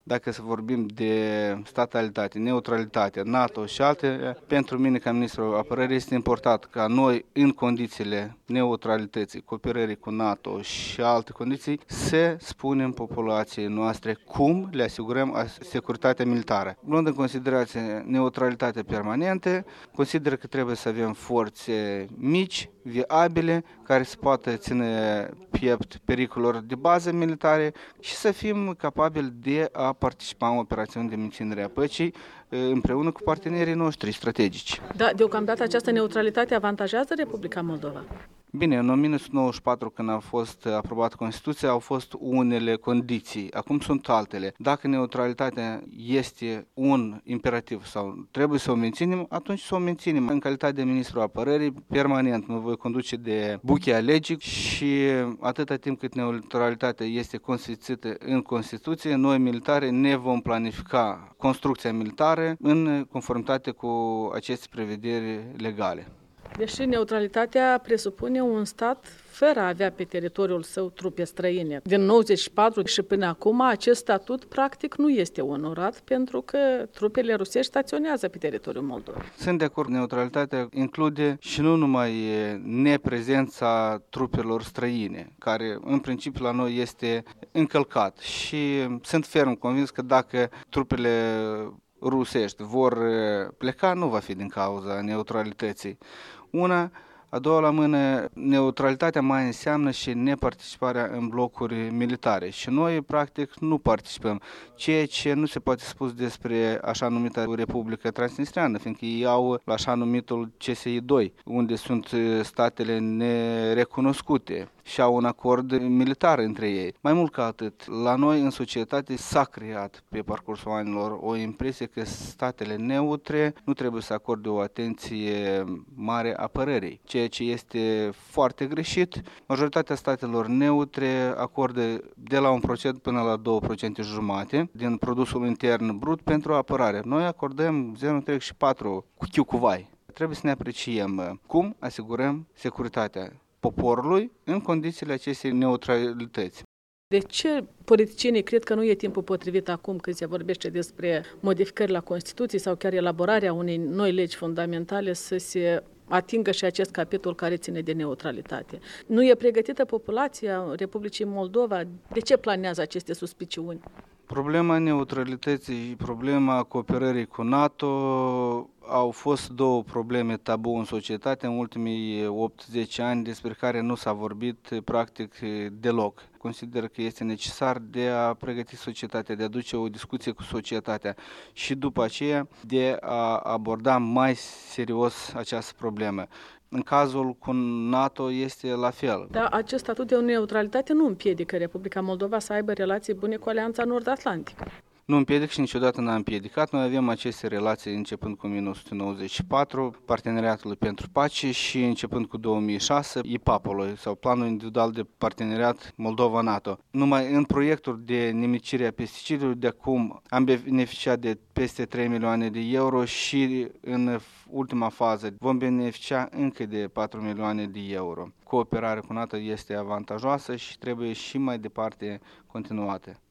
Dacă să vorbim de statalitate, neutralitate, NATO și alte, pentru mine ca ministrul apărării este important ca noi, în condițiile neutralității, cooperării cu NATO și alte condiții, să spunem populației noastre cum le asigurăm securitatea militară. Luând în considerație neutralitatea permanentă, consider că trebuie să avem forțe mici, viabile, care să poată ține piept pericolelor de bază militare și să fim capabili de a participa în operațiuni de menținere a păcii împreună cu partenerii noștri strategici. Da, deocamdată această neutralitate avantajează Republica Moldova? Bine, în 1994, când a fost aprobată Constituția, au fost unele condiții, acum sunt altele. Dacă neutralitatea este un imperativ sau trebuie să o menținem, atunci să o menținem. În calitate de ministru apărării, permanent mă voi conduce de buchea legii și atâta timp cât neutralitatea este consfințită în Constituție, noi militari ne vom planifica construcția militară în conformitate cu aceste prevederi legale. Deși neutralitatea presupune un stat fără a avea pe teritoriul său trupe străine. Din 94 și până acum, acest statut practic nu este onorat pentru că trupele rusești staționează pe teritoriul Moldovei. Sunt de acord, neutralitatea include și nu numai neprezența trupelor străine, care în principiu la noi este încălcat și sunt ferm convins că dacă trupele rusești vor pleca, nu va fi din cauza neutralității. A doua la mână, neutralitatea mai înseamnă și neparticiparea în blocuri militare și noi practic nu participăm, ceea ce nu se poate spus despre așa numita Republica Transnistreană, fiindcă ei au la așa numitul CSI-2, unde sunt statele nerecunoscute și au un acord militar între ei. Mai mult ca atât, la noi în societate s-a creat pe parcursul anilor o impresie că statele neutre nu trebuie să acorde o atenție mare apărării, ceea ce este foarte greșit. Majoritatea statelor neutre acordă de la 1% până la 2,5% din produsul intern brut pentru apărare. Noi acordăm 0,4% cu chiu cu vai. Trebuie să ne apreciem cum asigurăm securitatea poporului în condițiile acestei neutralități. De ce politicienii cred că nu e timpul potrivit acum când se vorbește despre modificări la Constituție sau chiar elaborarea unei noi legi fundamentale să se atingă și acest capitol care ține de neutralitate? Nu e pregătită populația Republicii Moldova? De ce planează aceste suspiciuni? Problema neutralității și problema cooperării cu NATO au fost două probleme tabu în societate în ultimii 8-10 ani despre care nu s-a vorbit practic deloc. Consider că este necesar de a pregăti societatea, de a duce o discuție cu societatea și după aceea de a aborda mai serios această problemă. În cazul cu NATO este la fel. Dar acest statut de neutralitate nu împiedică Republica Moldova să aibă relații bune cu Alianța Nord-Atlantică. Nu împiedic și niciodată n-a împiedicat. Noi avem aceste relații începând cu 1994, Parteneriatul pentru Pace și începând cu 2006, IPAP-ul sau Planul Individual de Parteneriat Moldova-NATO. Numai în proiectul de nimicire a pesticidului de acum am beneficiat de peste 3 milioane de euro și în ultima fază vom beneficia încă de 4 milioane de euro. Cooperarea cu NATO este avantajoasă și trebuie și mai departe continuată.